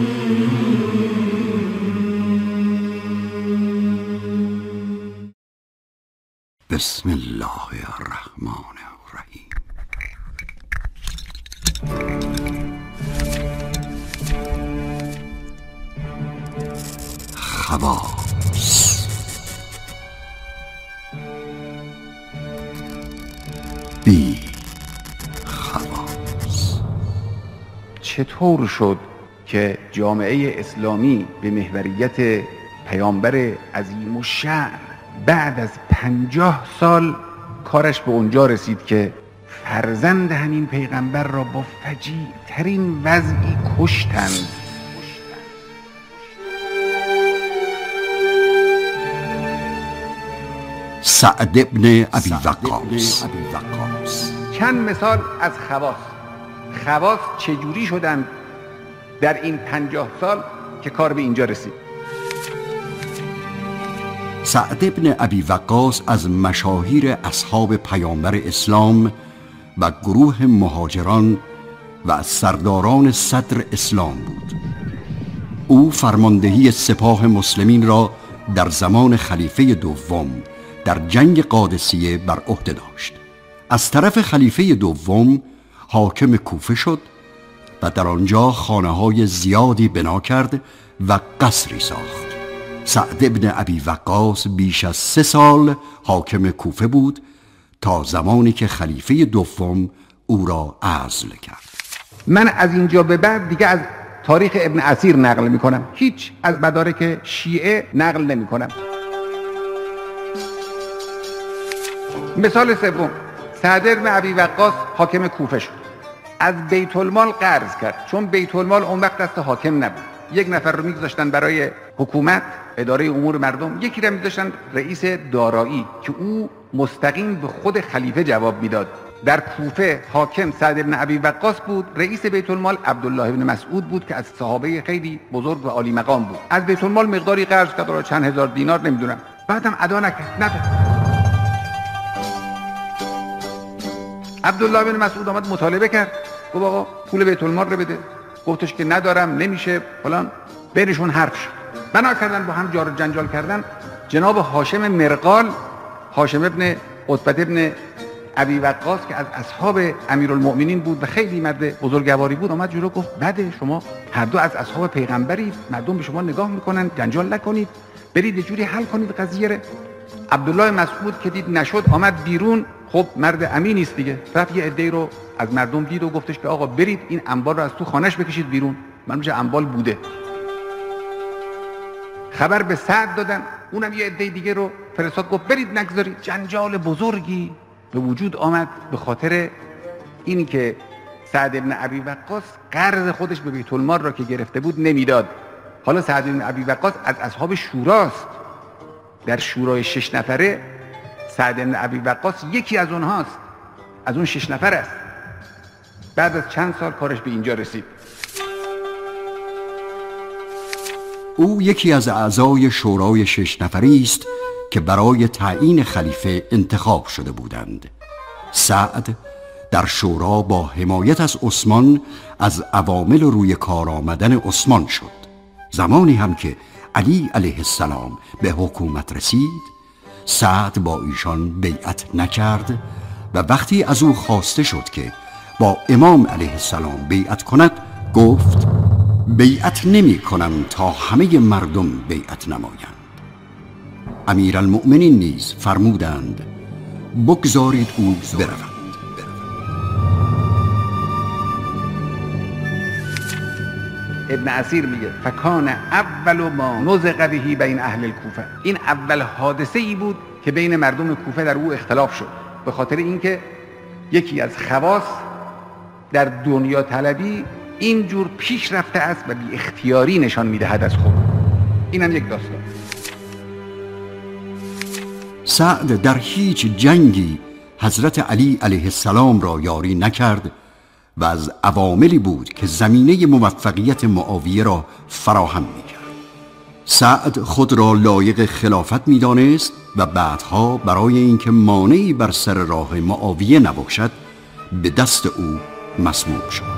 بسم الله الرحمن الرحیم. خواص. بی خواص. چطور شد که جامعه اسلامی به محوریت پیامبر عظیم الشأن بعد از 50 سال کارش به اونجا رسید که فرزند همین پیغمبر را با فجیع ترین وضعی کشتند؟ سعد ابن ابی وقاص. چند مثال از خواص چجوری شدند در این 50 سال که کار به اینجا رسید. سعد ابن ابی وقاص از مشاهیر اصحاب پیامبر اسلام و گروه مهاجران و از سرداران صدر اسلام بود. او فرماندهی سپاه مسلمین را در زمان خلیفه دوم در جنگ قادسیه بر عهده داشت. از طرف خلیفه دوم حاکم کوفه شد و در آنجا خانه‌های زیادی بنا کرد و قصری ساخت. سعد ابن ابی وقاص بیش از 3 سال حاکم کوفه بود تا زمانی که خلیفه دوم او را عزل کرد. من از اینجا به بعد دیگه از تاریخ ابن اثیر نقل می کنم، هیچ از مدارک شیعه نقل نمی کنم. مثال سوم، سعد ابن ابی وقاص حاکم کوفه شد، از بیت المال قرض کرد، چون بیت المال اون وقت دست حاکم نبود. 1 نفر رو میگذاشتن برای حکومت، اداره امور مردم، یکی رو میذاشتن رئیس دارایی که او مستقیم به خود خلیفه جواب میداد. در کوفه حاکم سعد ابن ابی وقاص بود، رئیس بیت المال عبدالله ابن مسعود بود که از صحابه خیلی بزرگ و عالی مقام بود. از بیت المال مقداری قرض کرد، چند هزار دینار نمیدونم، بعدم ادا نکرد، نداد. عبدالله ابن مسعود آمد مطالبه کرد، گفت آقا پول بیت المال رو بده. گفتش که ندارم، نمیشه فلان. بینشون حرف شد، بنا کردن با هم جار و جنجال کردن. جناب هاشم مرقال، هاشم ابن عتبه ابن ابی وقاص که از اصحاب امیرالمؤمنین بود و خیلی مرد بزرگواری بود، آمد جلو گفت بده، شما هر دو از اصحاب پیغمبرید، مردم به شما نگاه میکنن، جنجال نکنید، برید یه جوری حل کنید قضیه رو. عبدالله مسعود که دید نشد آمد بیرون، خب مرد امینی است دیگه، رفت یه عده‌ای رو از مردم دید و گفتش که آقا برید این انبار رو از تو خانه‌اش بکشید بیرون، من میشه انبار بوده. خبر به سعد دادن، اونم یه عده دیگه رو فرستاد، گفت برید نگذارید. جنجال بزرگی به وجود آمد به خاطر اینی که سعد ابن ابی وقاص قرض خودش به بیت المال را که گرفته بود نمیداد. حالا سعد ابن ابی وقاص از اصحاب شوراست، در شورای 6 نفره سعد ابن ابی وقاص یکی از اونهاست، از اون 6 نفر است. بعد از چند سال کارش به اینجا رسید. او یکی از اعضای شورای 6 نفری است که برای تعیین خلیفه انتخاب شده بودند. سعد در شورا با حمایت از عثمان از عوامل روی کار آمدن عثمان شد. زمانی هم که علی علیه السلام به حکومت رسید، سعد با ایشان بیعت نکرد و وقتی از او خواسته شد که با امام علیه السلام بیعت کند، گفت بیعت نمی کنم تا همه مردم بیعت نمایند. امیرالمؤمنین نیز فرمودند بگذارید او برود. ابن اثیر میگه فکان اول ما نزغ به بین اهل الکوفه، این اول حادثه ای بود که بین مردم کوفه در او اختلاف شد، به خاطر اینکه یکی از خواص در دنیا طلبی اینجور پیش رفته است و بی اختیاری نشان میدهد از خود. اینم یک داستان. سعد در هیچ جنگی حضرت علی علیه السلام را یاری نکرد و از عواملی بود که زمینه موفقیت معاویه را فراهم می‌کرد. سعد خود را لایق خلافت می‌دانست و بعدها برای اینکه مانعی بر سر راه معاویه نباشد به دست او مسموم شد.